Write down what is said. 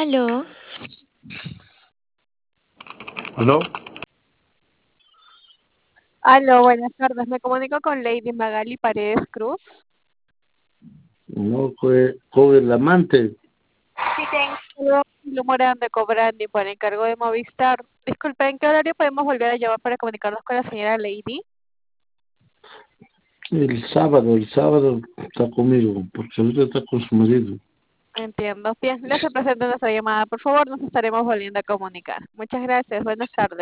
Aló, ¿Aló? Aló, buenas tardes. Me comunico con Lady Magali Paredes Cruz. No, con el amante. Sí, tengo Lu Morán de Cobrandi por encargo de Movistar. Disculpe, ¿en qué horario podemos volver a llamar para comunicarnos con la señora Lady? El sábado está conmigo, porque ahorita está con su marido. Entiendo. Bien, le hace presente nuestra llamada. Por favor, nos estaremos volviendo a comunicar. Muchas gracias. Buenas tardes.